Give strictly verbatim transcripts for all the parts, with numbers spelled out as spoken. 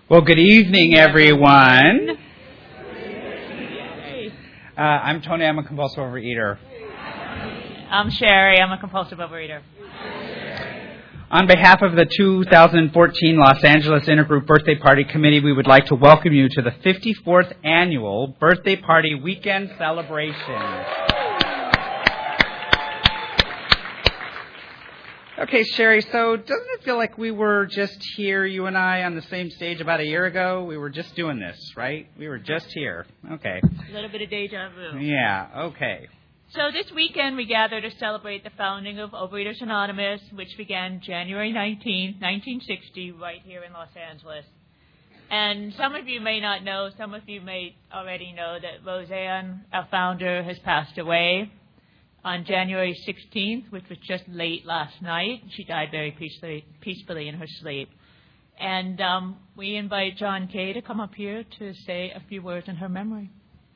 Well, good evening, everyone. Uh, I'm Tony. I'm a compulsive overeater. I'm Sherry. I'm a compulsive overeater. On behalf of the two thousand fourteen Los Angeles Intergroup Birthday Party Committee, we would like to welcome you to the fifty-fourth Annual Birthday Party Weekend Celebration. Okay, Sherry, so doesn't it feel like we were just here, you and I, on the same stage about a year ago? We were just doing this, right? We were just here. Okay. A little bit of deja vu. Yeah, okay. So this weekend we gather to celebrate the founding of Overeaters Anonymous, which began January nineteenth, nineteen sixty, right here in Los Angeles. And some of you may not know, some of you may already know that Roseanne, our founder, has passed away on January sixteenth, which was just late last night. She died very peacefully, peacefully in her sleep. And um, we invite John Kay to come up here to say a few words in her memory.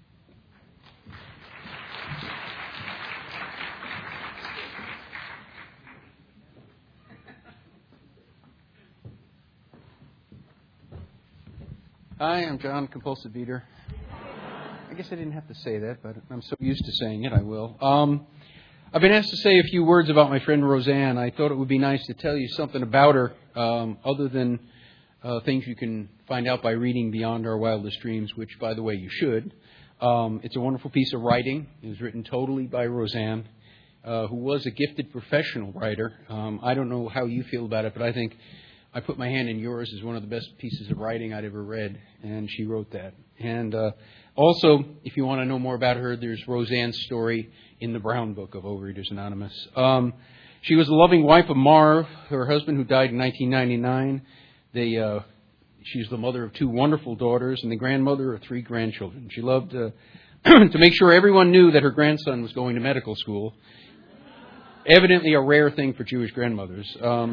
Hi, I'm John, compulsive eater. I guess I didn't have to say that, but I'm so used to saying it, I will. Um, I've been asked to say a few words about my friend Roseanne. I thought it would be nice to tell you something about her, um, other than uh, things you can find out by reading Beyond Our Wildest Dreams, which, by the way, you should. Um, it's a wonderful piece of writing. It was written totally by Roseanne, uh, who was a gifted professional writer. Um, I don't know how you feel about it, but I think I put my hand in yours as one of the best pieces of writing I'd ever read, and she wrote that. And uh, also, if you want to know more about her, there's Roseanne's story in the Brown Book of Overeaters Anonymous. Um, she was the loving wife of Marv, her husband, who died in nineteen ninety-nine. They, uh, she's the mother of two wonderful daughters and the grandmother of three grandchildren. She loved uh, to make sure everyone knew that her grandson was going to medical school. Evidently a rare thing for Jewish grandmothers. Um,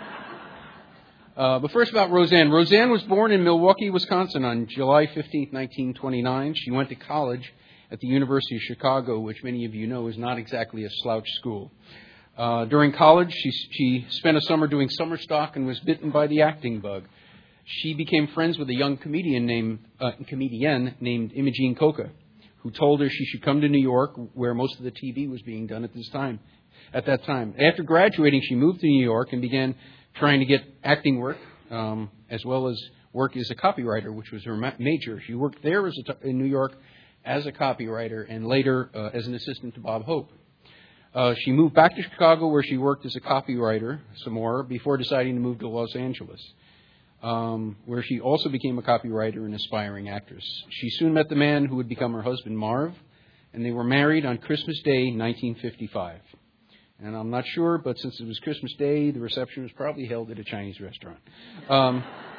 Uh, but first about Roseanne. Roseanne was born in Milwaukee, Wisconsin on July fifteenth, nineteen twenty-nine. She went to college at the University of Chicago, which many of you know is not exactly a slouch school. Uh, during college, she, she spent a summer doing summer stock and was bitten by the acting bug. She became friends with a young comedian named uh, comedian named Imogene Coca, who told her she should come to New York, where most of the T V was being done at this time. At that time, after graduating, she moved to New York and began trying to get acting work, um, as well as work as a copywriter, which was her ma- major. She worked there as a t- in New York as a copywriter and later uh, as an assistant to Bob Hope. Uh, she moved back to Chicago, where she worked as a copywriter some more before deciding to move to Los Angeles, um, where she also became a copywriter and aspiring actress. She soon met the man who would become her husband, Marv, and they were married on Christmas Day, nineteen fifty-five. And I'm not sure, but since it was Christmas Day, the reception was probably held at a Chinese restaurant. Um,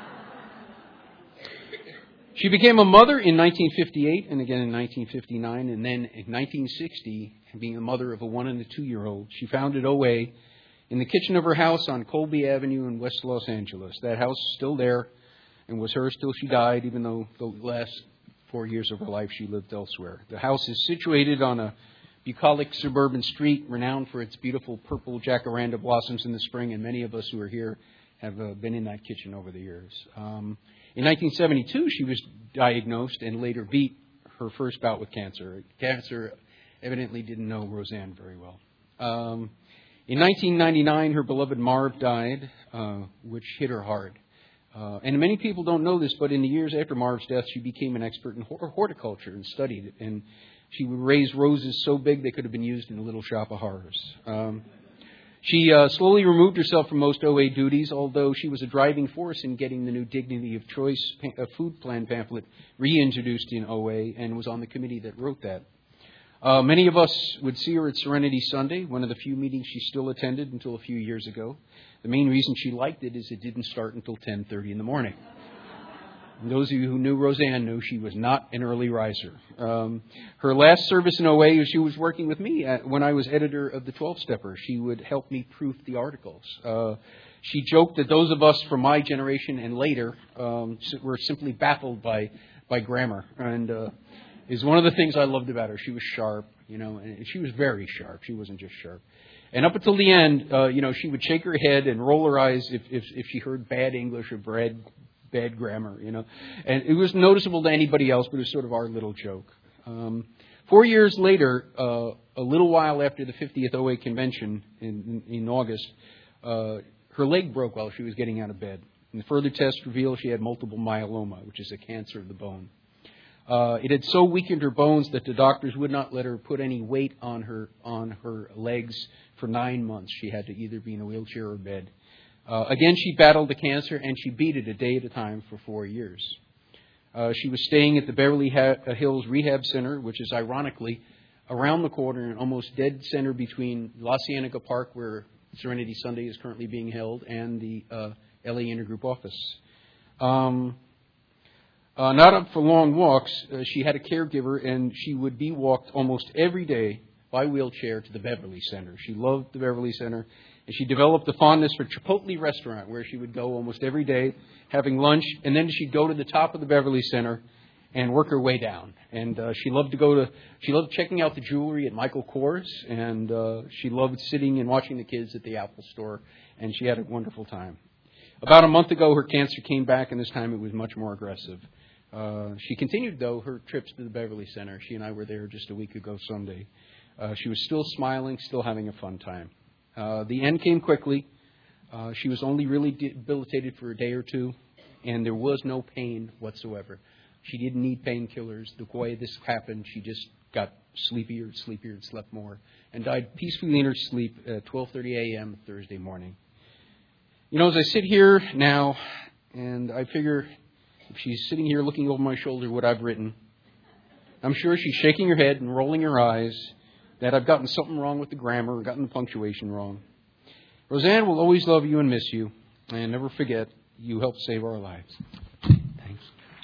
she became a mother in nineteen fifty-eight and again in nineteen fifty-nine. And then in nineteen sixty, being the mother of a one and a two-year-old, she founded O A in the kitchen of her house on Colby Avenue in West Los Angeles. That house is still there and was hers till she died, even though the last four years of her life she lived elsewhere. The house is situated on a bucolic suburban street, renowned for its beautiful purple jacaranda blossoms in the spring, and many of us who are here have uh, been in that kitchen over the years. Um, in nineteen seventy-two, she was diagnosed and later beat her first bout with cancer. Cancer evidently didn't know Roseanne very well. Um, in nineteen ninety-nine, her beloved Marv died, uh, which hit her hard. Uh, and many people don't know this, but in the years after Marv's death, she became an expert in horticulture and studied it. And she would raise roses so big they could have been used in a little shop of horrors. Um, she uh, slowly removed herself from most O A duties, although she was a driving force in getting the new Dignity of Choice pa- uh, food plan pamphlet reintroduced in O A and was on the committee that wrote that. Uh, many of us would see her at Serenity Sunday, one of the few meetings she still attended until a few years ago. The main reason she liked it is it didn't start until ten thirty in the morning. And those of you who knew Roseanne knew she was not an early riser. Um, her last service in O A, she was working with me at, when I was editor of the twelve-Stepper. She would help me proof the articles. Uh, she joked that those of us from my generation and later um, were simply baffled by, by grammar. And uh, is one of the things I loved about her. She was sharp, you know, and she was very sharp. She wasn't just sharp. And up until the end, uh, you know, she would shake her head and roll her eyes if, if, if she heard bad English or bad bad grammar, you know. And it was noticeable to anybody else, but it was sort of our little joke. Um, four years later, uh, a little while after the fiftieth O A convention in, in, in August, uh, her leg broke while she was getting out of bed. And the further tests revealed she had multiple myeloma, which is a cancer of the bone. Uh, it had so weakened her bones that the doctors would not let her put any weight on her on her legs for nine months. She had to either be in a wheelchair or bed. Uh, again, she battled the cancer, and she beat it a day at a time for four years. Uh, she was staying at the Beverly Hills Rehab Center, which is ironically around the corner and almost dead center between La Cienega Park, where Serenity Sunday is currently being held, and the uh, L A Intergroup office. Um, Uh, not up for long walks. Uh, she had a caregiver, and she would be walked almost every day by wheelchair to the Beverly Center. She loved the Beverly Center, and she developed a fondness for Chipotle restaurant, where she would go almost every day having lunch, and then she'd go to the top of the Beverly Center and work her way down. And uh, she loved to go to, she loved checking out the jewelry at Michael Kors, and uh, she loved sitting and watching the kids at the Apple store, and she had a wonderful time. About a month ago, her cancer came back, and this time it was much more aggressive. Uh, she continued, though, her trips to the Beverly Center. She and I were there just a week ago Sunday. Uh, she was still smiling, still having a fun time. Uh, the end came quickly. Uh, she was only really debilitated for a day or two, and there was no pain whatsoever. She didn't need painkillers. The way this happened, she just got sleepier and sleepier and slept more, and died peacefully in her sleep at twelve thirty a.m. Thursday morning. You know, as I sit here now, and I figure, if she's sitting here looking over my shoulder what I've written, I'm sure she's shaking her head and rolling her eyes that I've gotten something wrong with the grammar or gotten the punctuation wrong. Roseanne will always love you and miss you, and never forget you helped save our lives. Thanks.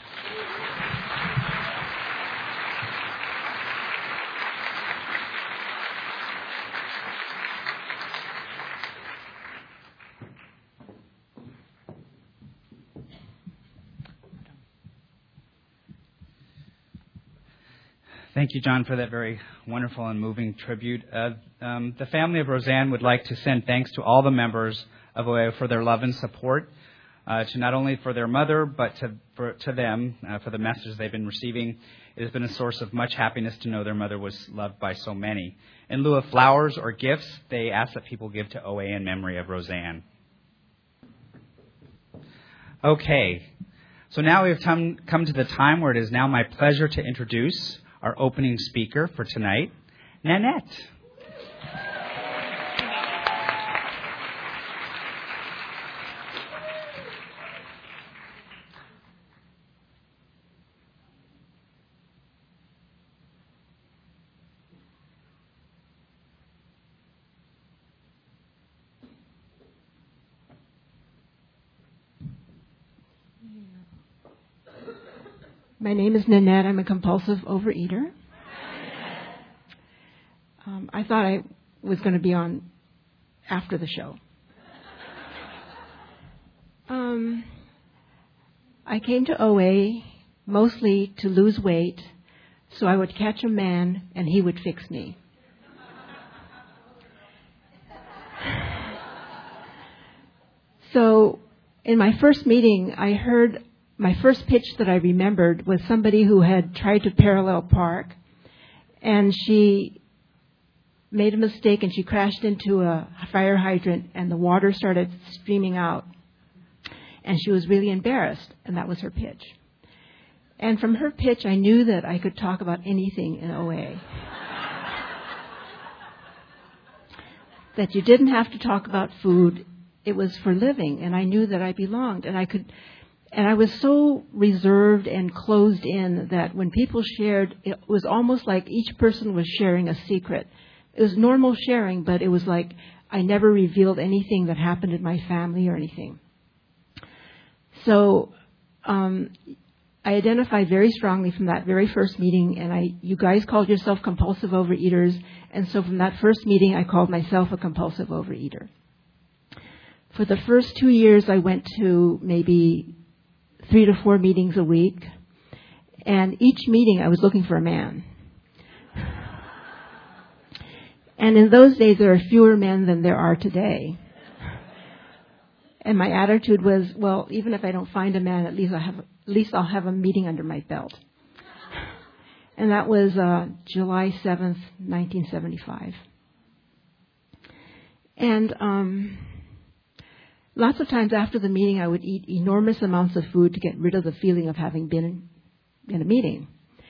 Thank you, John, for that very wonderful and moving tribute. Uh, um, the family of Roseanne would like to send thanks to all the members of O A for their love and support, uh, to not only for their mother, but to for, to them, uh, for the messages they've been receiving. It has been a source of much happiness to know their mother was loved by so many. In lieu of flowers or gifts, they ask that people give to O A in memory of Roseanne. Okay, so now we have come, come to the time where it is now my pleasure to introduce our opening speaker for tonight, Nanette. My name is Nanette. I'm a compulsive overeater. Um, I thought I was going to be on after the show. Um, I came to O A mostly to lose weight so I would catch a man and he would fix me. So in my first meeting, I heard my first pitch that I remembered was somebody who had tried to parallel park, and she made a mistake and she crashed into a fire hydrant and the water started streaming out. And she was really embarrassed, and that was her pitch. And from her pitch, I knew that I could talk about anything in O A. That you didn't have to talk about food. It was for living, and I knew that I belonged, and I could... And I was so reserved and closed in that when people shared, it was almost like each person was sharing a secret. It was normal sharing, but it was like I never revealed anything that happened in my family or anything. So um, I identified very strongly from that very first meeting, and I, you guys called yourself compulsive overeaters, and so from that first meeting, I called myself a compulsive overeater. For the first two years, I went to maybe three to four meetings a week. And each meeting I was looking for a man. And in those days there are fewer men than there are today. And my attitude was, well, even if I don't find a man, at least I have, at least I'll have a meeting under my belt. And that was uh, July seventh, nineteen seventy-five. And um, lots of times after the meeting, I would eat enormous amounts of food to get rid of the feeling of having been in, in a meeting.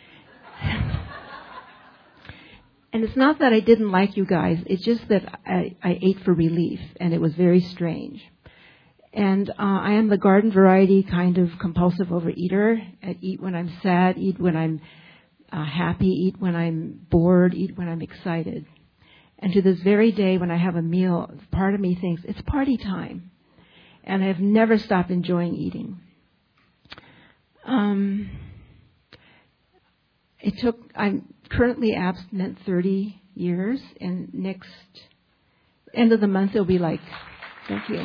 And it's not that I didn't like you guys. It's just that I, I ate for relief, and it was very strange. And uh, I am the garden variety kind of compulsive overeater. I eat when I'm sad, eat when I'm uh, happy, eat when I'm bored, eat when I'm excited. And to this very day, when I have a meal, part of me thinks, it's party time. And I have never stopped enjoying eating. Um, it took, I'm currently abstinent thirty years, and next end of the month it'll be like, thank you.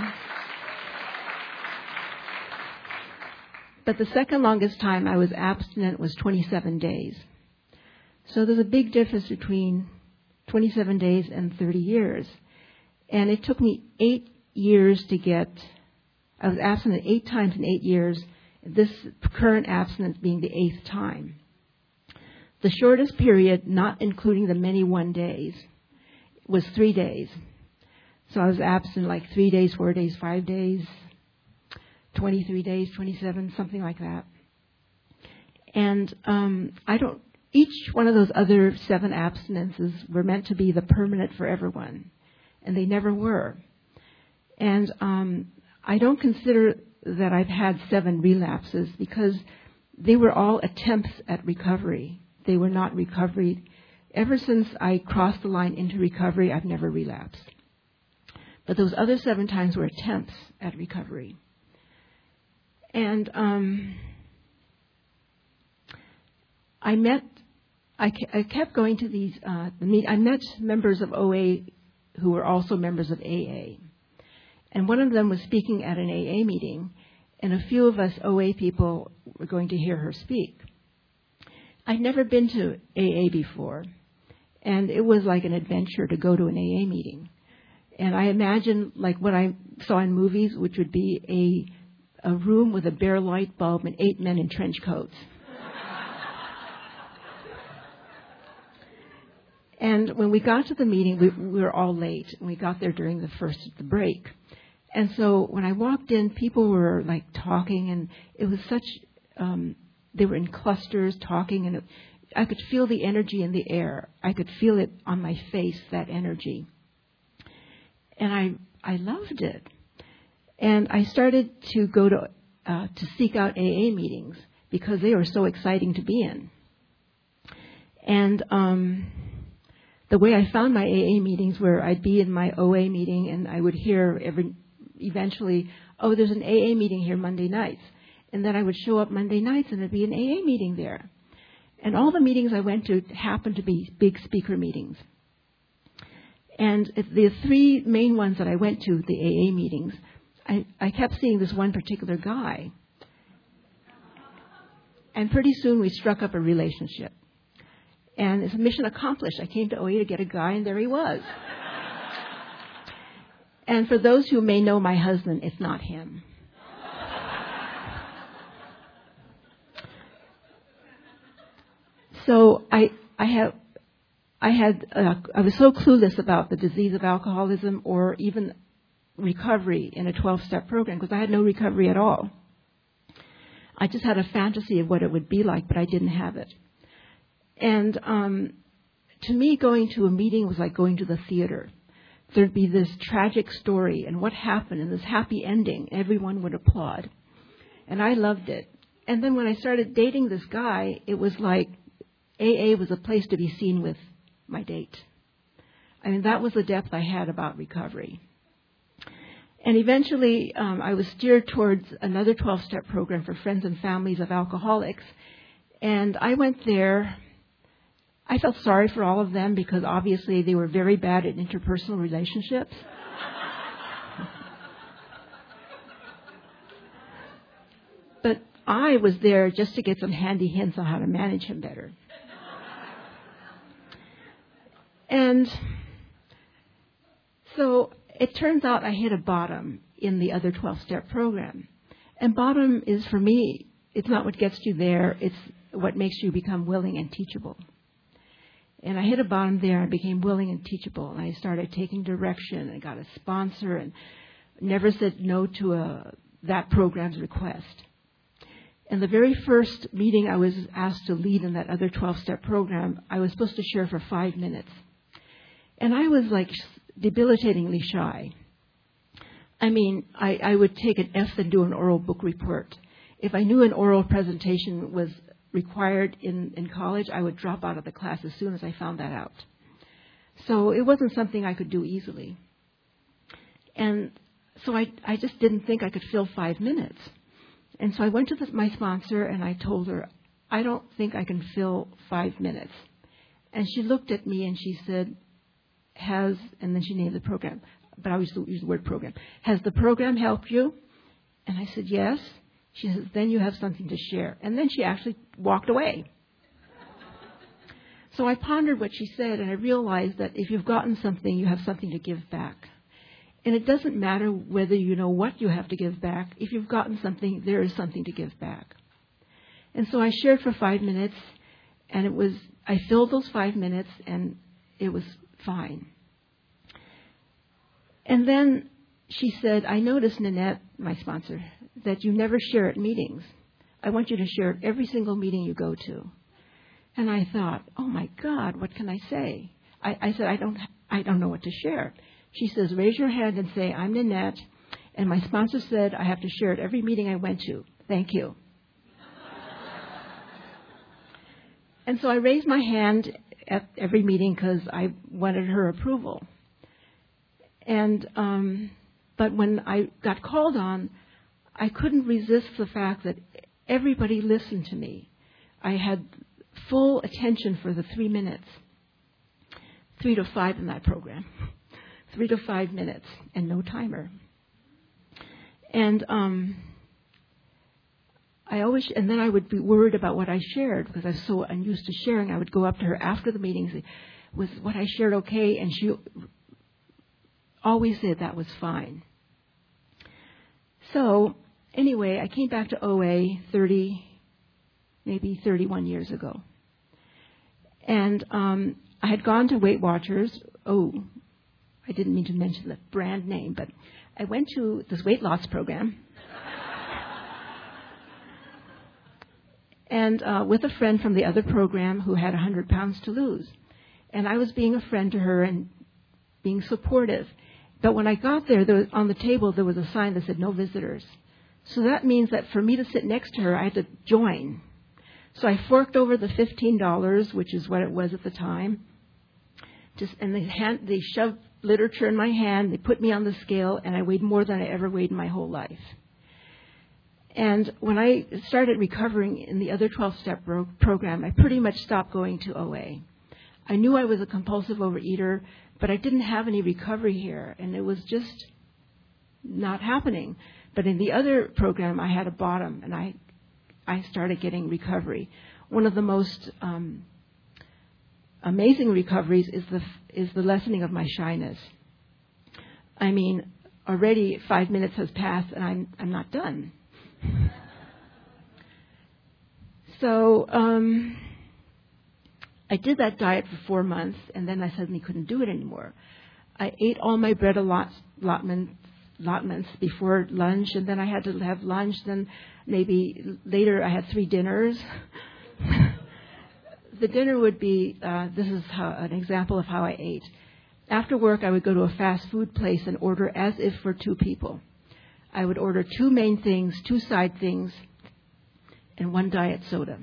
But the second longest time I was abstinent was twenty-seven days. So there's a big difference between twenty-seven days and thirty years. And it took me eight years to get, I was abstinent eight times in eight years, this current abstinence being the eighth time. The shortest period, not including the many one days, was three days. So I was absent like three days, four days, five days, twenty-three days, twenty-seven, something like that. And um, I don't, each one of those other seven abstinences were meant to be the permanent for everyone, and they never were. And um, I don't consider that I've had seven relapses because they were all attempts at recovery. They were not recovery. Ever since I crossed the line into recovery, I've never relapsed. But those other seven times were attempts at recovery. And um, I met, I, I kept going to these, uh, the meet, I met members of O A who were also members of A A. And one of them was speaking at an A A meeting, and a few of us O A people were going to hear her speak. I'd never been to A A before, and it was like an adventure to go to an A A meeting. And I imagined like what I saw in movies, which would be a, a room with a bare light bulb and eight men in trench coats. And when we got to the meeting, we, we were all late, and we got there during the first of the break. And so when I walked in, people were like talking, and it was such, um, they were in clusters talking, and it, I could feel the energy in the air. I could feel it on my face, that energy. And I, I loved it. And I started to go to, uh, to seek out A A meetings because they were so exciting to be in. And, um, the way I found my A A meetings were I'd be in my O A meeting and I would hear every, eventually, oh, there's an A A meeting here Monday nights. And then I would show up Monday nights and there'd be an A A meeting there. And all the meetings I went to happened to be big speaker meetings. And the three main ones that I went to, the A A meetings, I, I kept seeing this one particular guy. And pretty soon we struck up a relationship. And it's a mission accomplished. I came to O A to get a guy, and there he was. And for those who may know my husband, it's not him. So I, I have, I had, uh, I was so clueless about the disease of alcoholism or even recovery in a twelve-step program because I had no recovery at all. I just had a fantasy of what it would be like, but I didn't have it. And um, to me, going to a meeting was like going to the theater. There'd be this tragic story and what happened and this happy ending. Everyone would applaud. And I loved it. And then when I started dating this guy, it was like A A was a place to be seen with my date. I mean, that was the depth I had about recovery. And eventually, um, I was steered towards another twelve-step program for friends and families of alcoholics. And I went there. I felt sorry for all of them because obviously they were very bad at interpersonal relationships. But I was there just to get some handy hints on how to manage him better. And so it turns out I hit a bottom. in the other twelve-step program. And bottom is, for me, it's not what gets you there, it's what makes you become willing and teachable. And I hit a bottom there and became willing and teachable. And I started taking direction and got a sponsor and never said no to a, that program's request. And the very first meeting I was asked to lead in that other twelve-step program, I was supposed to share for five minutes. And I was like debilitatingly shy. I mean, I, I would take an F and do an oral book report. If I knew an oral presentation was required in, in college, I would drop out of the class as soon as I found that out. So it wasn't something I could do easily. And so I, I just didn't think I could fill five minutes. And so I went to the, my sponsor and I told her, I don't think I can fill five minutes. And she looked at me and she said, has, and then she named the program, but I always use the word program. Has the program helped you? And I said, yes. She says, then you have something to share. And then she actually walked away. So I pondered what she said, and I realized that if you've gotten something, you have something to give back. And it doesn't matter whether you know what you have to give back. If you've gotten something, there is something to give back. And so I shared for five minutes, and it was, I filled those five minutes, and it was fine. And then she said, I noticed, Nanette, my sponsor, that you never share at meetings. I want you to share at every single meeting you go to. And I thought, oh my God, what can I say? I, I said, I don't, I don't know what to share. She says, raise your hand and say, I'm Nanette, and my sponsor said I have to share at every meeting I went to. Thank you. And so I raised my hand at every meeting because I wanted her approval. And um, but when I got called on, I couldn't resist the fact that everybody listened to me. I had full attention for the three minutes, three to five in that program, three to five minutes, and no timer. And um, I always, and then I would be worried about what I shared because I was so unused to sharing. I would go up to her after the meeting and say, was what I shared okay? And she always said that was fine. So anyway, I came back to O A thirty, maybe thirty-one years ago. And um, I had gone to Weight Watchers. Oh, I didn't mean to mention the brand name, but I went to this weight loss program. and uh, with a friend from the other program who had one hundred pounds to lose. And I was being a friend to her and being supportive. But when I got there, there was, on the table, there was a sign that said no visitors. So that means that for me to sit next to her, I had to join. So I forked over the fifteen dollars, which is what it was at the time. Just and they, hand, they shoved literature in my hand. They put me on the scale, and I weighed more than I ever weighed in my whole life. And when I started recovering in the other twelve-step pro- program, I pretty much stopped going to O A. I knew I was a compulsive overeater, but I didn't have any recovery here, and it was just not happening. But in the other program, I had a bottom, and I I started getting recovery. One of the most um, amazing recoveries is the is the lessening of my shyness. I mean, already five minutes has passed, and I'm I'm not done. So um, I did that diet for four months, and then I suddenly couldn't do it anymore. I ate all my bread allot, allotments, allotments before lunch, and then I had to have lunch. Then maybe later I had three dinners. The dinner would be, uh, this is how, an example of how I ate. After work, I would go to a fast food place and order as if for two people. I would order two main things, two side things, and one diet soda.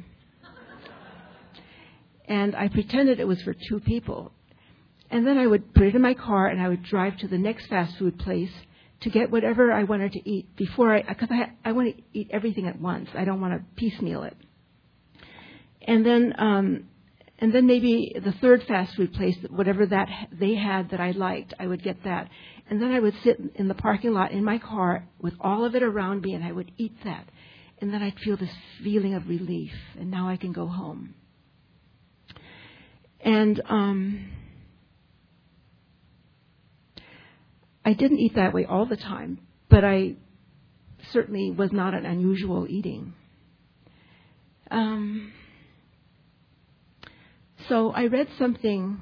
And I pretended it was for two people. And then I would put it in my car, and I would drive to the next fast food place to get whatever I wanted to eat before I, because I, I want to eat everything at once. I don't want to piecemeal it. And then, um, and then maybe the third fast food place, whatever that they had that I liked, I would get that. And then I would sit in the parking lot in my car with all of it around me, and I would eat that. And then I'd feel this feeling of relief, and now I can go home. And um, I didn't eat that way all the time, but I certainly was not an unusual eating. Um, so I read something.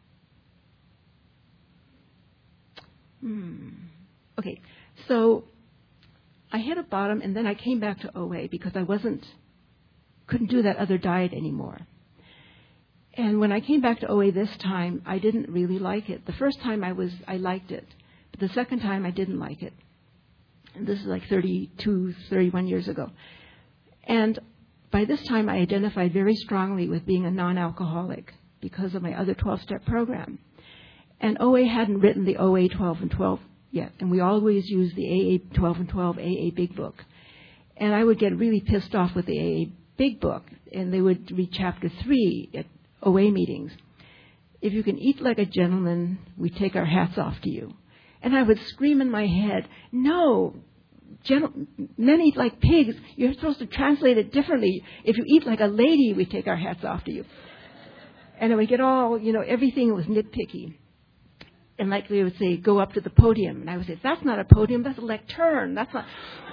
Hmm. Okay, so I hit a bottom, and then I came back to O A because I wasn't, couldn't do that other diet anymore. And when I came back to O A this time, I didn't really like it. The first time I was, I liked it, but the second time I didn't like it. And this is like thirty-two, thirty-one years ago. And by this time, I identified very strongly with being a non-alcoholic because of my other twelve-step program. And O A hadn't written the O A twelve and twelve yet, and we always use the A A twelve and twelve A A Big Book. And I would get really pissed off with the A A Big Book, and they would read chapter three at O A meetings. If you can eat like a gentleman, we take our hats off to you. And I would scream in my head, no, gentle- men eat like pigs. You're supposed to translate it differently. If you eat like a lady, we take our hats off to you. And I would get all, you know, everything was nitpicky. And like they would say, go up to the podium. And I would say, that's not a podium, that's a lectern. That's not...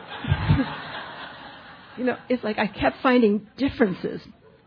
you know, it's like I kept finding differences.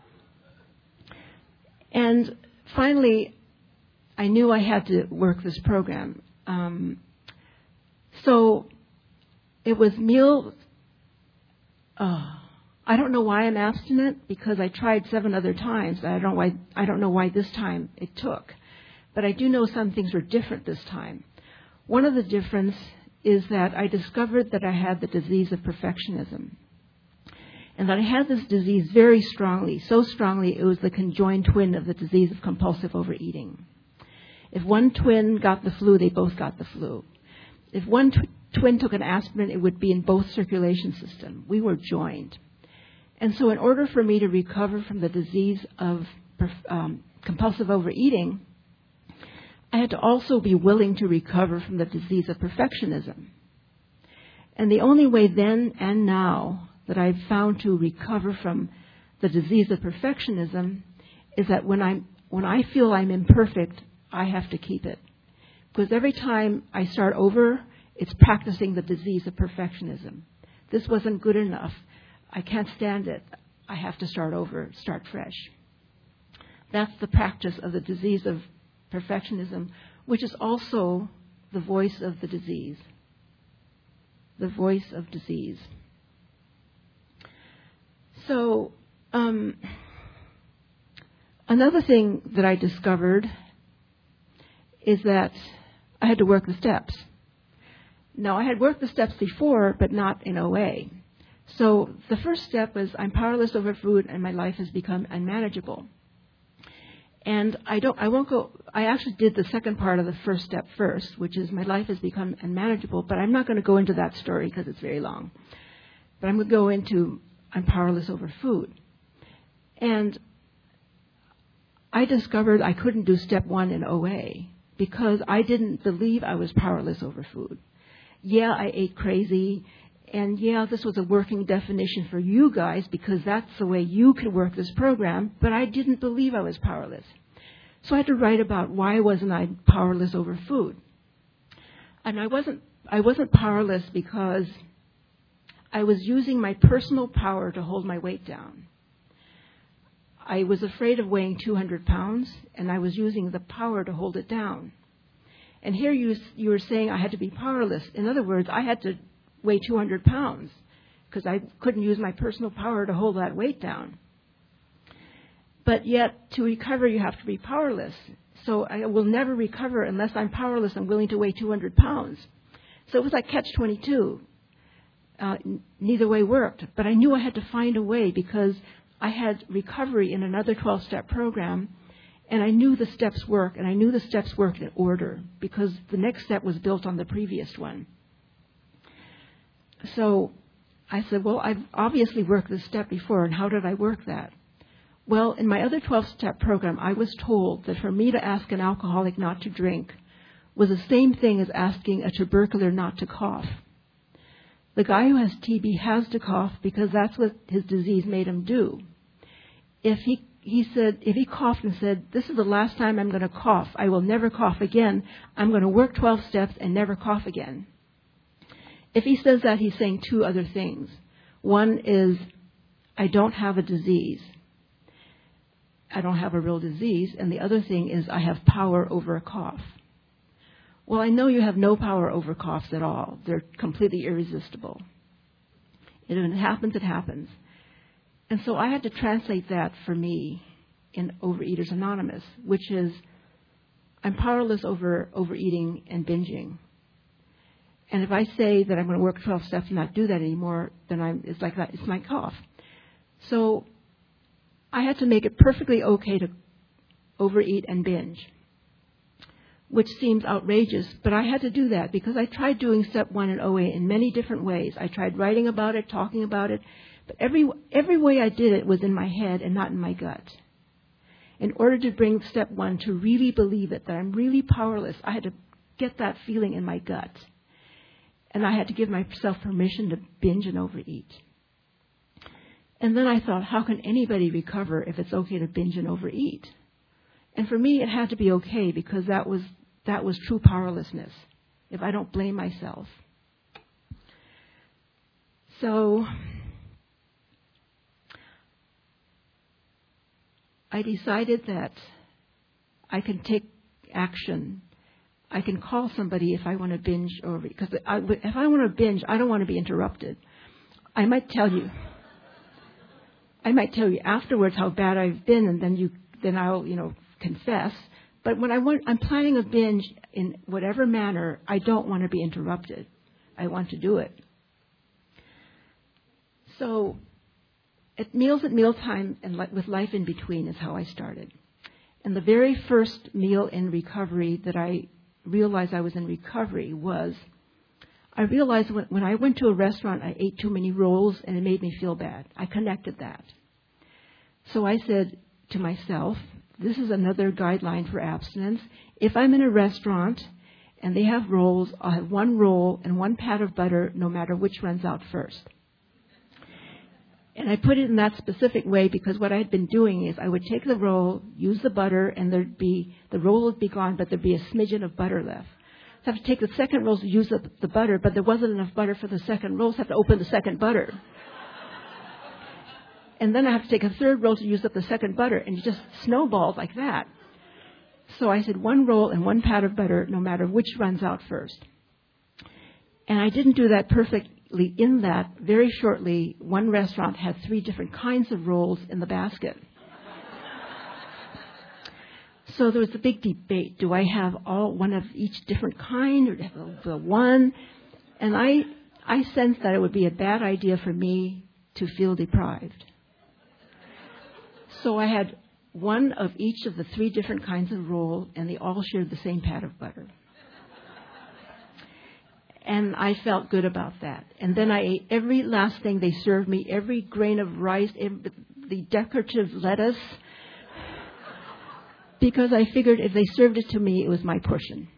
And finally, I knew I had to work this program. Um, so it was meal. Uh, I don't know why I'm abstinent because I tried seven other times. I don't why. I don't know why this time it took, but I do know some things were different this time. One of the difference is that I discovered that I had the disease of perfectionism, and that I had this disease very strongly, so strongly it was the conjoined twin of the disease of compulsive overeating. If one twin got the flu, they both got the flu. If one tw- twin took an aspirin, it would be in both circulation systems. We were joined. And so in order for me to recover from the disease of um, compulsive overeating, I had to also be willing to recover from the disease of perfectionism. And the only way then and now that I've found to recover from the disease of perfectionism is that when I'm when I feel I'm imperfect, I have to keep it. Because every time I start over, it's practicing the disease of perfectionism. This wasn't good enough. I can't stand it. I have to start over, start fresh. That's the practice of the disease of perfectionism, which is also the voice of the disease. The voice of disease. So, um, another thing that I discovered is that I had to work the steps. Now, I had worked the steps before, but not in O A. So the first step was I'm powerless over food and my life has become unmanageable. And I don't, I won't go, I actually did the second part of the first step first, which is my life has become unmanageable, but I'm not going to go into that story because it's very long. But I'm going to go into I'm powerless over food. And I discovered I couldn't do step one in O A because I didn't believe I was powerless over food. Yeah, I ate crazy. And yeah, this was a working definition for you guys because that's the way you can work this program. But I didn't believe I was powerless. So I had to write about why wasn't I powerless over food. And I wasn't, I wasn't powerless because I was using my personal power to hold my weight down. I was afraid of weighing two hundred pounds, and I was using the power to hold it down. And here you, you were saying I had to be powerless. In other words, I had to weigh two hundred pounds because I couldn't use my personal power to hold that weight down. But yet, to recover, you have to be powerless. So I will never recover unless I'm powerless and willing to weigh two hundred pounds. So it was like catch twenty-two. Uh, n- neither way worked. But I knew I had to find a way because I had recovery in another twelve-step program, and I knew the steps work, and I knew the steps worked in order because the next step was built on the previous one. So I said, well, I've obviously worked this step before, and how did I work that? Well, in my other twelve-step program, I was told that for me to ask an alcoholic not to drink was the same thing as asking a tubercular not to cough. The guy who has T B has to cough because that's what his disease made him do. If he, he said, if he coughed and said, this is the last time I'm going to cough, I will never cough again, I'm going to work twelve steps and never cough again. if he says that, he's saying two other things. One is, I don't have a disease. I don't have a real disease. And the other thing is, I have power over a cough. Well, I know you have no power over coughs at all. They're completely irresistible. And when it happens, it happens. And so I had to translate that for me in Overeaters Anonymous, which is, I'm powerless over overeating and binging. And if I say that I'm going to work twelve steps and not do that anymore, then I'm, it's like that. It's my cough. So I had to make it perfectly okay to overeat and binge, which seems outrageous, but I had to do that because I tried doing step one in O A in many different ways. I tried writing about it, talking about it, but every every way I did it was in my head and not in my gut. In order to bring step one to really believe it, that I'm really powerless, I had to get that feeling in my gut. And I had to give myself permission to binge and overeat. And then I thought, how can anybody recover if it's okay to binge and overeat? And for me, it had to be okay because that was that was true powerlessness, if I don't blame myself. So I decided that I can take action. I can call somebody if I want to binge or because I, if I want to binge, I don't want to be interrupted. I might tell you, I might tell you afterwards how bad I've been, and then you, then I'll, you know, confess. But when I want, I'm planning a binge in whatever manner, I don't want to be interrupted. I want to do it. So, at meals at mealtime and li- with life in between is how I started. And the very first meal in recovery that I realized I was in recovery was, I realized when, when I went to a restaurant, I ate too many rolls and it made me feel bad. I connected that. So I said to myself, this is another guideline for abstinence. If I'm in a restaurant and they have rolls, I'll have one roll and one pat of butter no matter which runs out first. And I put it in that specific way because what I had been doing is I would take the roll, use the butter, and there'd be, the roll would be gone, but there'd be a smidgen of butter left. So I have to take the second roll to use up the butter, but there wasn't enough butter for the second roll, so I have to open the second butter. And then I have to take a third roll to use up the second butter, and it just snowballed like that. So I said one roll and one pat of butter, no matter which runs out first. And I didn't do that perfectly. In that, very shortly, one restaurant had three different kinds of rolls in the basket. So there was a big debate. Do I have all one of each different kind or do I have the one? And I, I sensed that it would be a bad idea for me to feel deprived. So I had one of each of the three different kinds of roll, and they all shared the same pat of butter. And I felt good about that. And then I ate every last thing they served me, every grain of rice, every, the decorative lettuce, because I figured if they served it to me, it was my portion.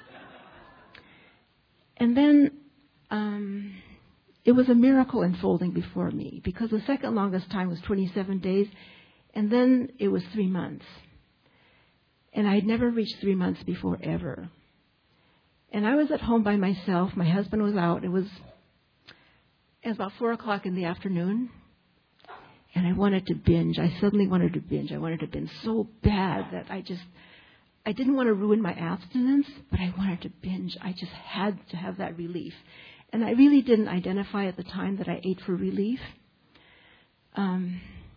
And then um, it was a miracle unfolding before me, because the second longest time was twenty-seven days, and then it was three months. And I had never reached three months before, ever. And I was at home by myself. My husband was out. It was, it was about four o'clock in the afternoon. And I wanted to binge. I suddenly wanted to binge. I wanted to binge so bad that I just, I didn't want to ruin my abstinence, but I wanted to binge. I just had to have that relief. And I really didn't identify at the time that I ate for relief. Um,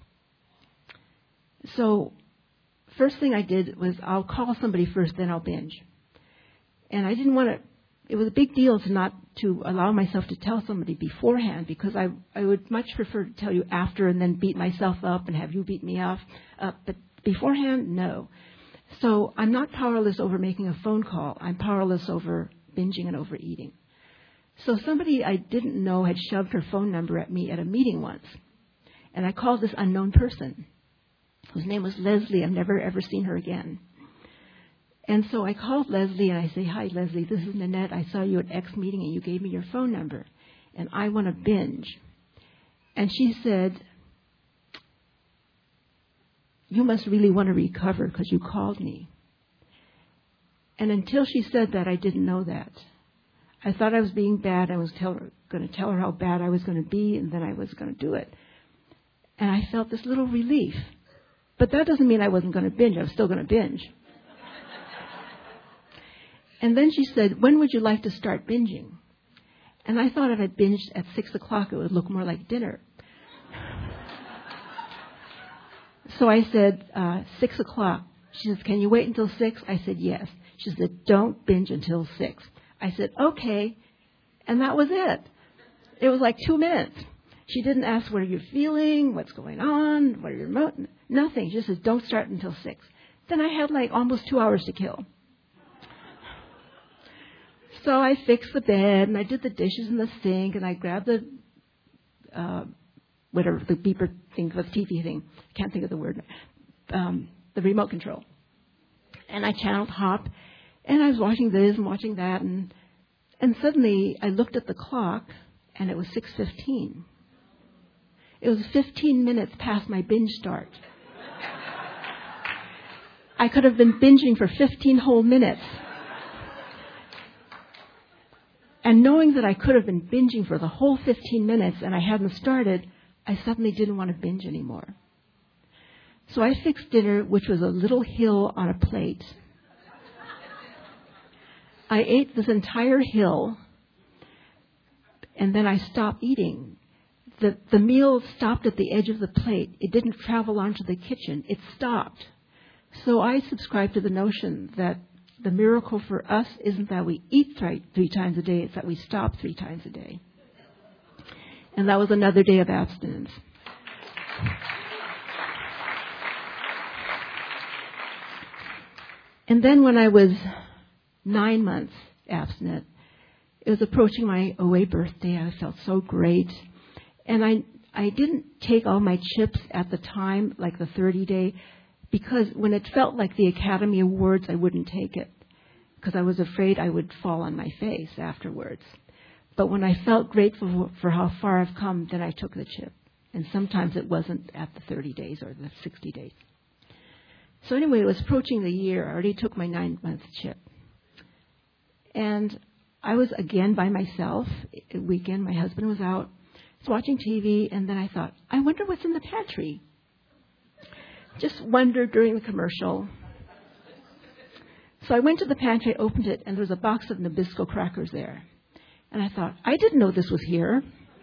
so first thing I did was I'll call somebody first, then I'll binge. And I didn't want to, it was a big deal to not, to allow myself to tell somebody beforehand, because I I would much prefer to tell you after and then beat myself up and have you beat me up. Uh, but beforehand, no. So I'm not powerless over making a phone call. I'm powerless over binging and overeating. So somebody I didn't know had shoved her phone number at me at a meeting once. And I called this unknown person, whose name was Leslie. I've never ever seen her again. And so I called Leslie and I say, hi, Leslie, this is Nanette. I saw you at X meeting and you gave me your phone number. And I want to binge. And she said, you must really want to recover because you called me. And until she said that, I didn't know that. I thought I was being bad. I was tell going to tell her how bad I was going to be, and then I was going to do it. And I felt this little relief. But that doesn't mean I wasn't going to binge. I was still going to binge. And then she said, when would you like to start binging? And I thought if I binged at six o'clock, it would look more like dinner. So I said, uh, six o'clock. She says, can you wait until six? I said, yes. She said, don't binge until six. I said, okay. And that was it. It was like two minutes. She didn't ask, what are you feeling? What's going on? What are your emo-? Nothing. She just said, don't start until six. Then I had like almost two hours to kill. So I fixed the bed, and I did the dishes in the sink, and I grabbed the, uh, whatever, the beeper thing, the T V thing. I can't think of the word. Um, the remote control. And I channeled Hop, and I was watching this and watching that, and and suddenly I looked at the clock, and it was six fifteen. It was fifteen minutes past my binge start. I could have been binging for fifteen whole minutes. And knowing that I could have been binging for the whole fifteen minutes and I hadn't started, I suddenly didn't want to binge anymore. So I fixed dinner, which was a little hill on a plate. I ate this entire hill, and then I stopped eating. The, the meal stopped at the edge of the plate. It didn't travel onto the kitchen. It stopped. So I subscribe to the notion that the miracle for us isn't that we eat three, three times a day, it's that we stop three times a day. And that was another day of abstinence. And then when I was nine months abstinent, it was approaching my O A birthday. I felt so great. And I I didn't take all my chips at the time, like the thirty-day, because when it felt like the Academy Awards, I wouldn't take it, because I was afraid I would fall on my face afterwards. But when I felt grateful for how far I've come, then I took the chip. And sometimes it wasn't at the thirty days or the sixty days. So anyway, it was approaching the year. I already took my nine-month chip. And I was again by myself. A weekend, my husband was out. I was watching T V, and then I thought, I wonder what's in the pantry. Just wondered during the commercial. So I went to the pantry, opened it, and there was a box of Nabisco crackers there. And I thought, I didn't know this was here.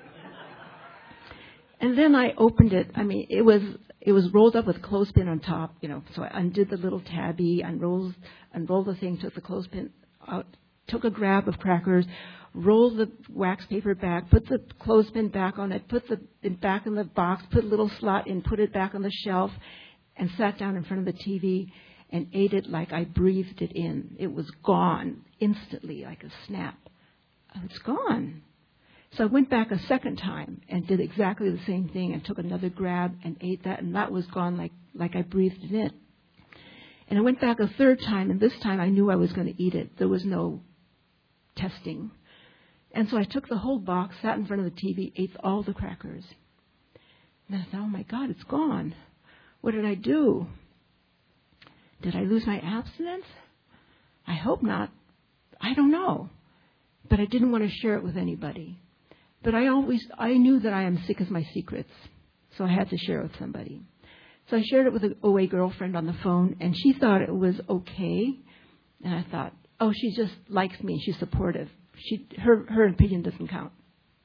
And then I opened it. I mean, it was it was rolled up with clothespin on top, you know. So I undid the little tabby, unrolled, unrolled the thing, took the clothespin out, took a grab of crackers, rolled the wax paper back, put the clothespin back on it, put the it back in the box, put a little slot in, put it back on the shelf, and sat down in front of the T V and ate it like I breathed it in. It was gone instantly, like a snap. Oh, it's gone. So I went back a second time and did exactly the same thing and took another grab and ate that, and that was gone like, like I breathed it in. And I went back a third time, and this time I knew I was going to eat it. There was no testing. And so I took the whole box, sat in front of the T V, ate all the crackers. And I thought, oh my God, it's gone. What did I do? Did I lose my abstinence? I hope not. I don't know. But I didn't want to share it with anybody. But I always, I knew that I am sick as my secrets. So I had to share it with somebody. So I shared it with an O A girlfriend on the phone, and she thought it was okay. And I thought, oh, she just likes me, she's supportive. She, her, her opinion doesn't count.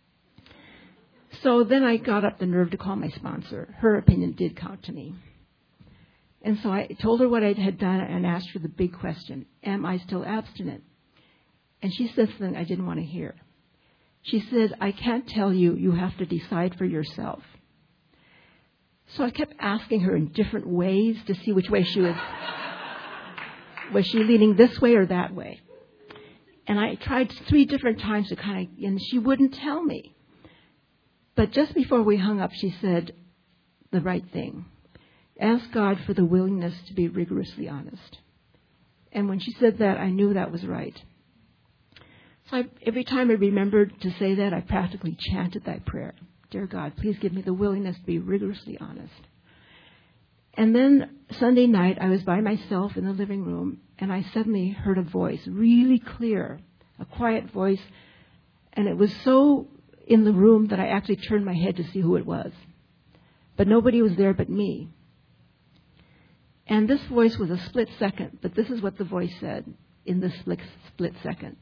So then I got up the nerve to call my sponsor. Her opinion did count to me. And so I told her what I had done and asked her the big question, am I still abstinent? And she said something I didn't want to hear. She said, I can't tell you, you have to decide for yourself. So I kept asking her in different ways to see which way she was. Was she leaning this way or that way? And I tried three different times to kind of, and she wouldn't tell me. But just before we hung up, she said the right thing. Ask God for the willingness to be rigorously honest. And when she said that, I knew that was right. So I, every time I remembered to say that, I practically chanted that prayer. Dear God, please give me the willingness to be rigorously honest. And then Sunday night, I was by myself in the living room, and I suddenly heard a voice, really clear, a quiet voice, And it was so in the room that I actually turned my head to see who it was. But nobody was there but me. And this voice was a split second, but this is what the voice said in this split, split second.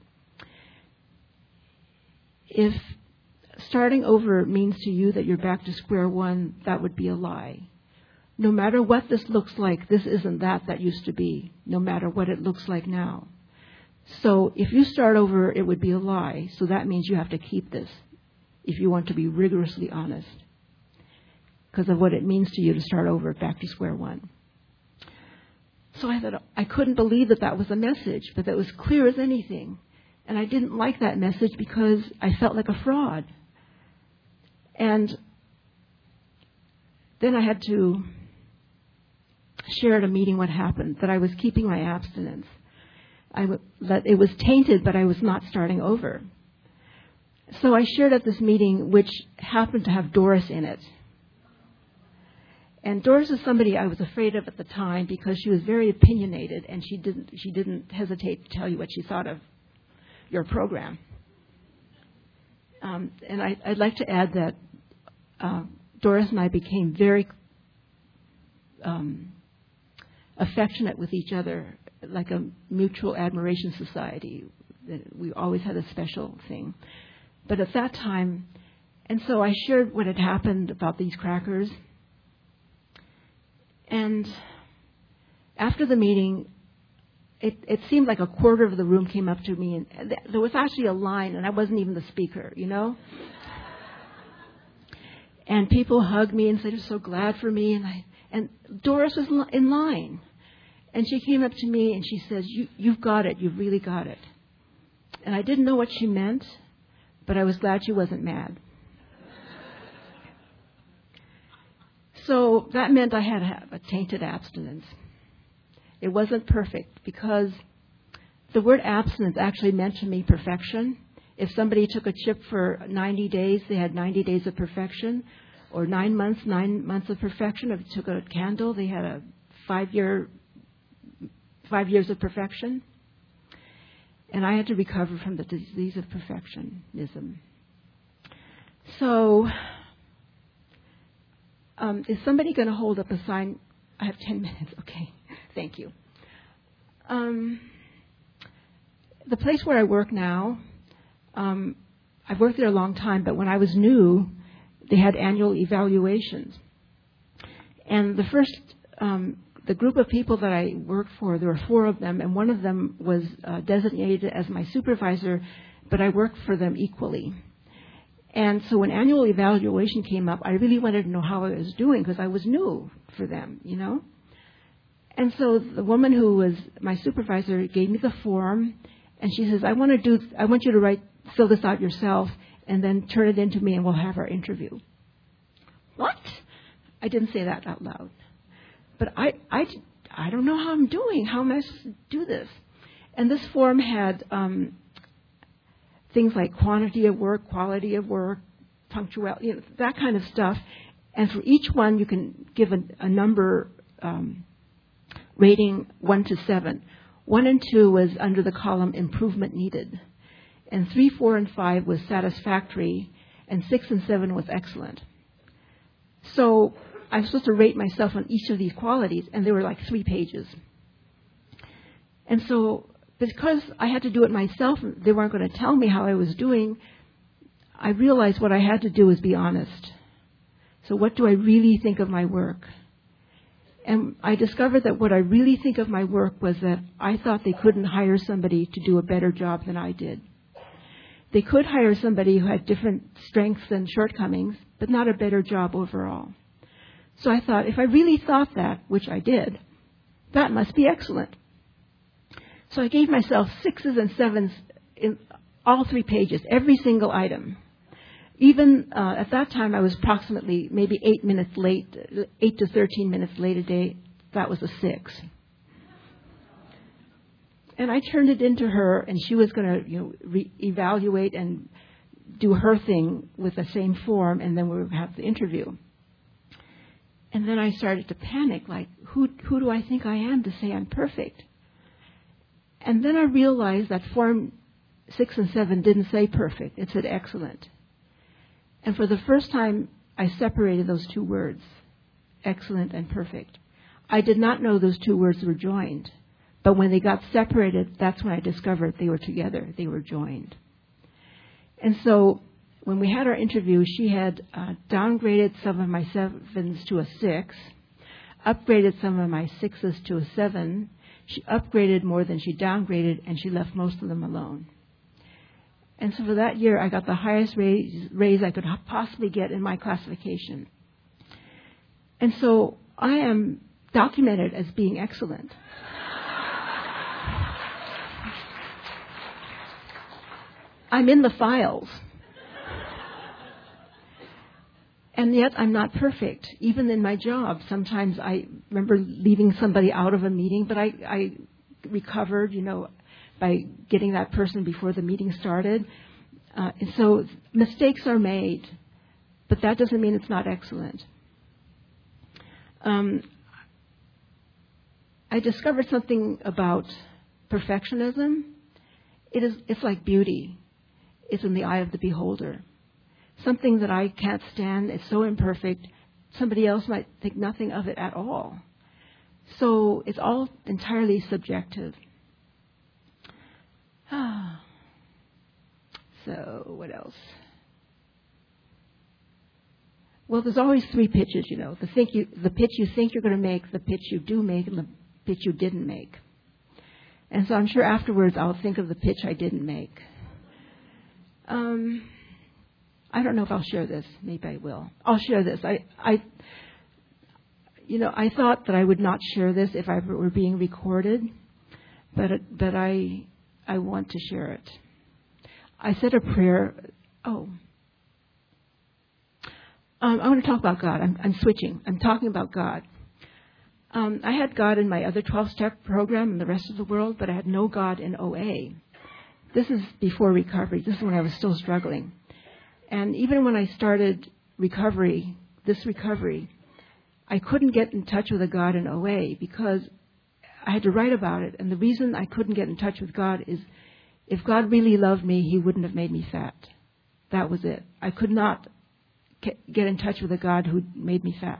If starting over means to you that you're back to square one, that would be a lie. No matter what this looks like, this isn't that that used to be, no matter what it looks like now. So if you start over, it would be a lie. So that means you have to keep this if you want to be rigorously honest, because of what it means to you to start over back to square one. So I thought, I couldn't believe that that was a message, but that was clear as anything. And I didn't like that message because I felt like a fraud. And then I had to share at a meeting what happened, that I was keeping my abstinence. I w- that it was tainted, but I was not starting over. So I shared at this meeting, which happened to have Doris in it. And Doris is somebody I was afraid of at the time because she was very opinionated, and she didn't she didn't hesitate to tell you what she thought of your program. Um, and I, I'd like to add that uh, Doris and I became very um, affectionate with each other, like a mutual admiration society. We always had a special thing. But at that time, and so I shared what had happened about these crackers. And after the meeting, it, it seemed like a quarter of the room came up to me, and th- there was actually a line, and I wasn't even the speaker, you know? And people hugged me and said, "They're so glad for me." And I, and Doris was in line. And she came up to me and she says, you, you've got it. You've really got it. And I didn't know what she meant, but I was glad she wasn't mad. So that meant I had to have a tainted abstinence. It wasn't perfect because the word abstinence actually meant to me perfection. If somebody took a chip for ninety days, they had ninety days of perfection. Or nine months, nine months of perfection. If they took a candle, they had a five-year, five years of perfection. And I had to recover from the disease of perfectionism. So, um, is somebody going to hold up a sign? I have ten minutes. Okay, thank you. Um, the place where I work now, um, I've worked there a long time, but when I was new, they had annual evaluations. And the first, um, the group of people that I worked for, there were four of them, and one of them was uh, designated as my supervisor, but I worked for them equally. And so when annual evaluation came up, I really wanted to know how I was doing because I was new for them, you know. And so the woman who was my supervisor gave me the form, and she says, I want to do, I want you to write, fill this out yourself, and then turn it in to me, and we'll have our interview. What? I didn't say that out loud. But I, I, I don't know how I'm doing. How am I supposed to do this? And this form had um, things like quantity of work, quality of work, punctuality, you know, that kind of stuff. And for each one, you can give a, a number um, rating one to seven. One and two was under the column improvement needed. And three, four, and five was satisfactory. And six and seven was excellent. So I was supposed to rate myself on each of these qualities, and they were like three pages. And so because I had to do it myself, they weren't going to tell me how I was doing, I realized what I had to do was be honest. So what do I really think of my work? And I discovered that what I really think of my work was that I thought they couldn't hire somebody to do a better job than I did. They could hire somebody who had different strengths and shortcomings, but not a better job overall. So I thought, if I really thought that, which I did, that must be excellent. So I gave myself sixes and sevens in all three pages, every single item. Even uh, at that time, I was approximately maybe eight minutes late, eight to thirteen minutes late a day. That was a six. And I turned it into her, and she was going to, you know, re- evaluate and do her thing with the same form, and then we would have the interview. And then I started to panic, like, who who do I think I am to say I'm perfect? And then I realized that form six and seven didn't say perfect. It said excellent. And for the first time, I separated those two words, excellent and perfect. I did not know those two words were joined. But when they got separated, that's when I discovered they were together. They were joined. And so when we had our interview, she had uh, downgraded some of my sevens to a six, upgraded some of my sixes to a seven. She upgraded more than she downgraded, and she left most of them alone. And so for that year, I got the highest raise, raise I could possibly get in my classification. And so I am documented as being excellent. I'm in the files. And yet I'm not perfect. Even in my job, sometimes I remember leaving somebody out of a meeting, but I, I recovered, you know, by getting that person before the meeting started. Uh, and so mistakes are made, but that doesn't mean it's not excellent. Um, I discovered something about perfectionism. It is, it's like beauty. It's in the eye of the beholder. Something that I can't stand, it's so imperfect, somebody else might think nothing of it at all. So it's all entirely subjective. So what else? Well, there's always three pitches, you know. The, think you, the pitch you think you're going to make, the pitch you do make, and the pitch you didn't make. And so I'm sure afterwards I'll think of the pitch I didn't make. Um, I don't know if I'll share this. Maybe I will. I'll share this. I, I, you know, I thought that I would not share this if I were being recorded, but it, but I, I want to share it. I said a prayer. Oh, um, I want to talk about God. I'm, I'm switching. I'm talking about God. Um, I had God in my other twelve-step program and the rest of the world, but I had no God in O A. This is before recovery. This is when I was still struggling. And even when I started recovery, this recovery, I couldn't get in touch with a God in O A because I had to write about it. And the reason I couldn't get in touch with God is if God really loved me, he wouldn't have made me fat. That was it. I could not get in touch with a God who made me fat.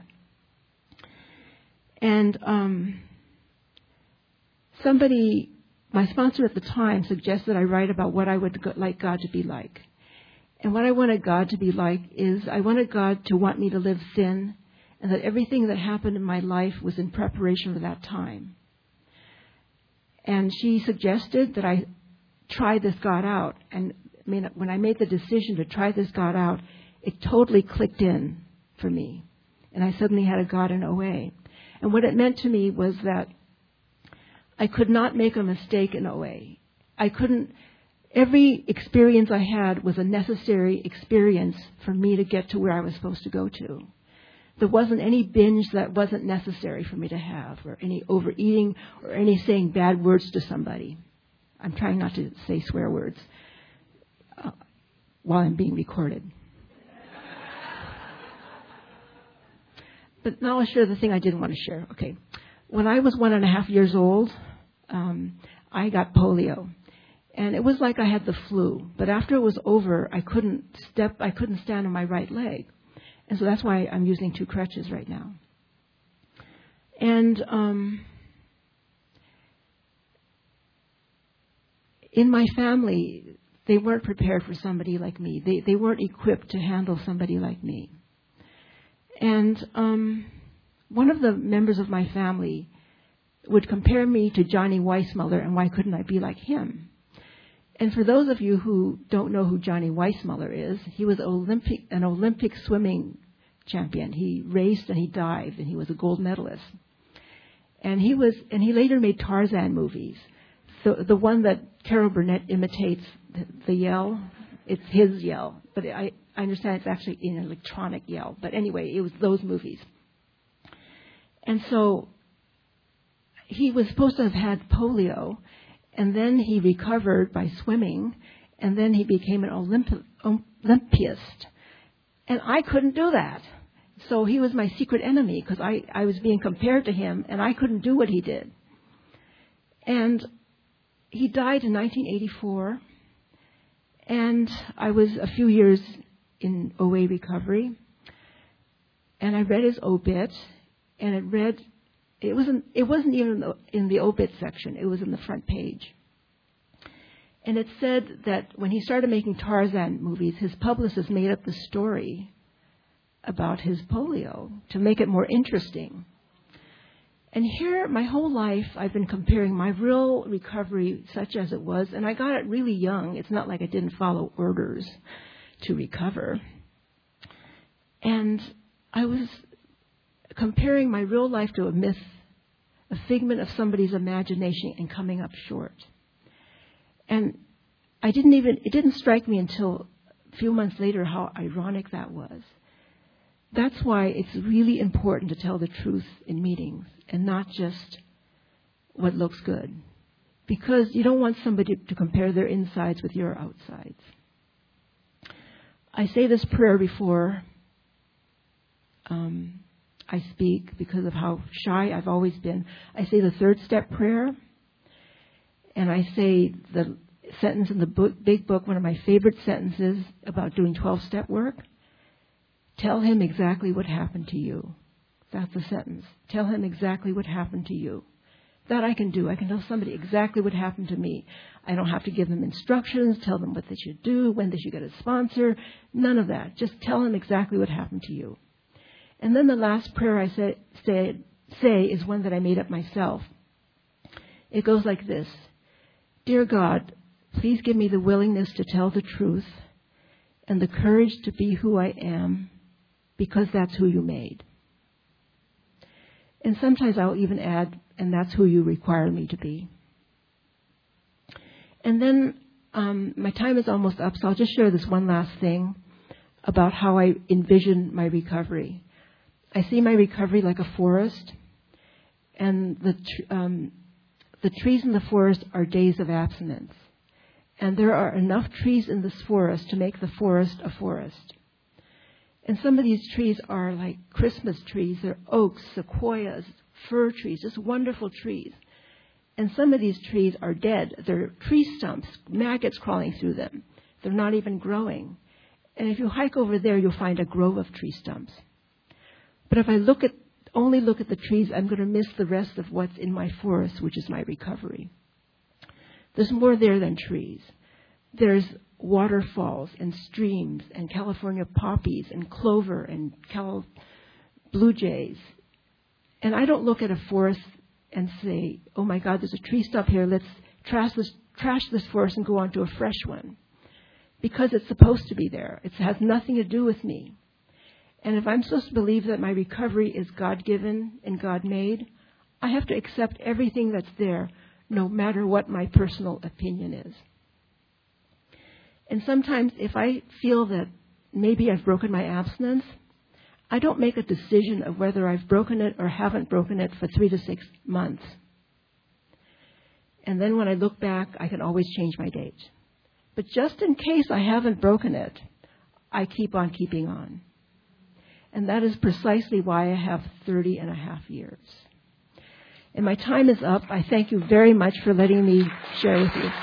And um, somebody, my sponsor at the time, suggested I write about what I would like God to be like. And what I wanted God to be like is I wanted God to want me to live thin, and that everything that happened in my life was in preparation for that time. And she suggested that I try this God out. And I mean, when I made the decision to try this God out, it totally clicked in for me. And I suddenly had a God in O A. And what it meant to me was that I could not make a mistake in O A. I couldn't, every experience I had was a necessary experience for me to get to where I was supposed to go to. There wasn't any binge that wasn't necessary for me to have, or any overeating, or any saying bad words to somebody. I'm trying not to say swear words uh, while I'm being recorded. But now I'll share the thing I didn't want to share. Okay. When I was one and a half years old, um, I got polio. And it was like I had the flu. But after it was over, I couldn't step, I couldn't stand on my right leg. And so that's why I'm using two crutches right now. And um, in my family, they weren't prepared for somebody like me. They they weren't equipped to handle somebody like me. And um, one of the members of my family would compare me to Johnny Weissmuller, and why couldn't I be like him? And for those of you who don't know who Johnny Weissmuller is, he was Olympic, an Olympic swimming champion. He raced and he dived, and he was a gold medalist. And he was, and he later made Tarzan movies. The the one that Carol Burnett imitates, the, the yell, it's his yell, but I, I understand it's actually an electronic yell. But anyway, it was those movies. And so he was supposed to have had polio, and then he recovered by swimming, and then he became an Olympi- Olympiast. And I couldn't do that. So he was my secret enemy because I, I was being compared to him, and I couldn't do what he did. And he died in nineteen eighty-four, And I was a few years in O A recovery, and I read his obit, and it read, it wasn't, it wasn't even in the, in the obit section, it was in the front page. And it said that when he started making Tarzan movies, his publicist made up the story about his polio to make it more interesting. And here, my whole life, I've been comparing my real recovery, such as it was, and I got it really young. It's not like I didn't follow orders to recover. And I was comparing my real life to a myth, a figment of somebody's imagination, and coming up short. And I didn't even, it didn't strike me until a few months later how ironic that was. That's why it's really important to tell the truth in meetings and not just what looks good. Because you don't want somebody to compare their insides with your outsides. I say this prayer before um, I speak because of how shy I've always been. I say the third step prayer, and I say the sentence in the book, big book, one of my favorite sentences about doing twelve-step work. Tell him exactly what happened to you. That's the sentence. Tell him exactly what happened to you. That I can do. I can tell somebody exactly what happened to me. I don't have to give them instructions, tell them what they should do, when they should get a sponsor. None of that. Just tell them exactly what happened to you. And then the last prayer I say, say, say is one that I made up myself. It goes like this. Dear God, please give me the willingness to tell the truth and the courage to be who I am, because that's who you made. And sometimes I'll even add, and that's who you require me to be. And then um, my time is almost up, so I'll just share this one last thing about how I envision my recovery. I see my recovery like a forest, and the tr- um, the trees in the forest are days of abstinence. And there are enough trees in this forest to make the forest a forest. And some of these trees are like Christmas trees. They're oaks, sequoias, fir trees, just wonderful trees. And some of these trees are dead. They're tree stumps, maggots crawling through them. They're not even growing. And if you hike over there, you'll find a grove of tree stumps. But if I look at only look at the trees, I'm going to miss the rest of what's in my forest, which is my recovery. There's more there than trees. There's waterfalls and streams and California poppies and clover and Cal blue jays. And I don't look at a forest and say, oh my God, there's a tree stump here. Let's trash this, trash this forest and go on to a fresh one. Because it's supposed to be there. It has nothing to do with me. And if I'm supposed to believe that my recovery is God-given and God-made, I have to accept everything that's there, no matter what my personal opinion is. And sometimes if I feel that maybe I've broken my abstinence, I don't make a decision of whether I've broken it or haven't broken it for three to six months. And then when I look back, I can always change my date. But just in case I haven't broken it, I keep on keeping on. And that is precisely why I have thirty and a half years. And my time is up. I thank you very much for letting me share with you.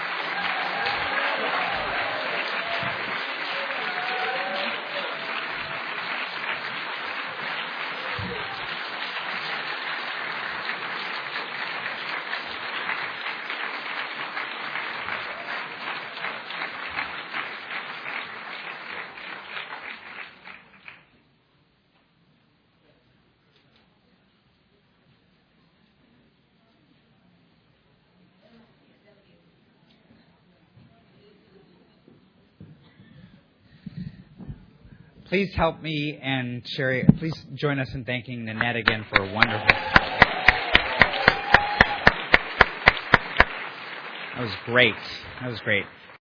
Please help me and Sherry. Please join us in thanking Nanette again for a wonderful. That was great. That was great.